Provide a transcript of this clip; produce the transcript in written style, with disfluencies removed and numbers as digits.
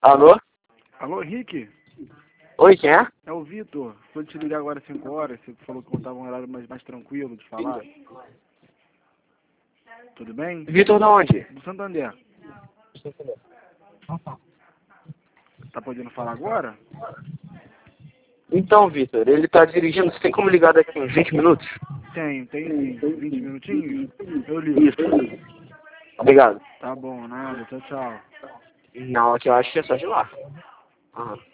Alô? Alô, Henrique? Oi, quem é? É o Vitor. Vou te ligar agora às 5 horas. Você falou que contava um horário mais tranquilo de falar. Tudo bem? Vitor da onde? Do Santander. Tá podendo falar agora? Então, Vitor, ele tá dirigindo, você tem como ligar daqui uns 20 minutos? Tem sim. 20 minutinhos? Eu ligo. Isso. Obrigado. Tá bom, nada. Tchau, tchau. Não, aqui eu acho que é só de lá. Aham.